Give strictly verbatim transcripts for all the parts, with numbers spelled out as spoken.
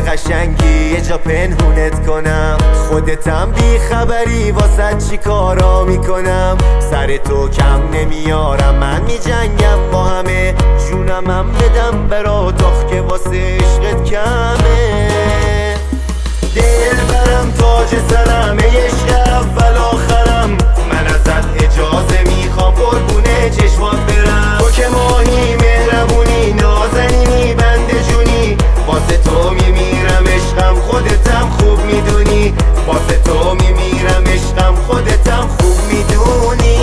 قشنگی یه جا پنهونت کنم، خودتم بی خبری واسه چی کارا میکنم. سر تو کم نمیارم، من میجنگم با همه، جونمم بدم برات آخ که واسه عشقت کمه. دل برم تاج سرم ای عشق اول آخرم، من ازت اجازه میخوام قربونه چشمات برم. تو که ماهی مهربونی نازنینی بنده جونی، واسه تو میمیرم عشقم خودتم خوب میدونی، واسه تو میمیرم عشقم خودتم خوب میدونی.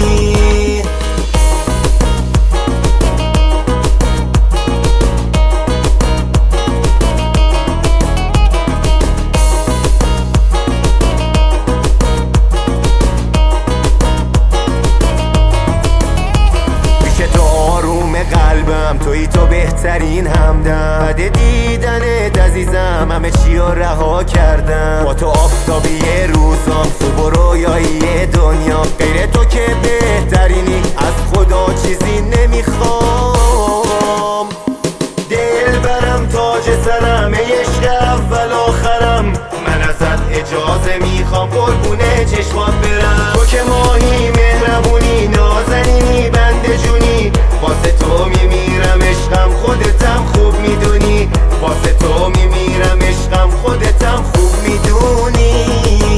قلبم توی تو بهترین همدم، بعد دیدنت عزیزم همه چی رو رها کردم. با تو آفتابی روزام، خوب و رویایی دنیا، غیر تو که بهترینی از خدا چیزی نمیخوام. دل برم تاج سرم ای عشق اول آخرم، من ازت اجازه میخوام قربونه چشمات برم. تو که ماهی مهربونی نازنینی بنده جونی، واسه تو میمیرم عشقم خودتم خوب میدونی، واسه تو میمیرم عشقم خودتم خوب میدونی.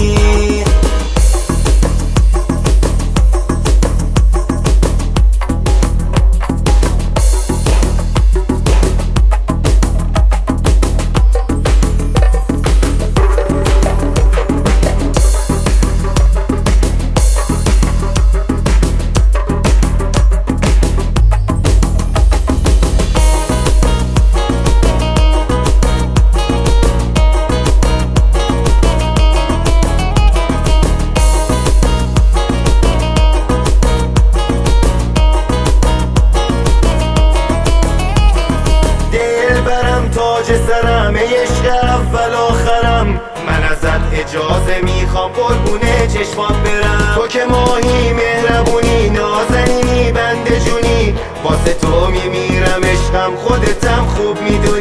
تاج سرم ای عشق اول آخرم، من ازت اجازه میخوام قربونه چشمات برم. تو که ماهی مهربونی نازنینی بنده جونی، واسه تو میمیرم عشقم خودتم خوب میدونی.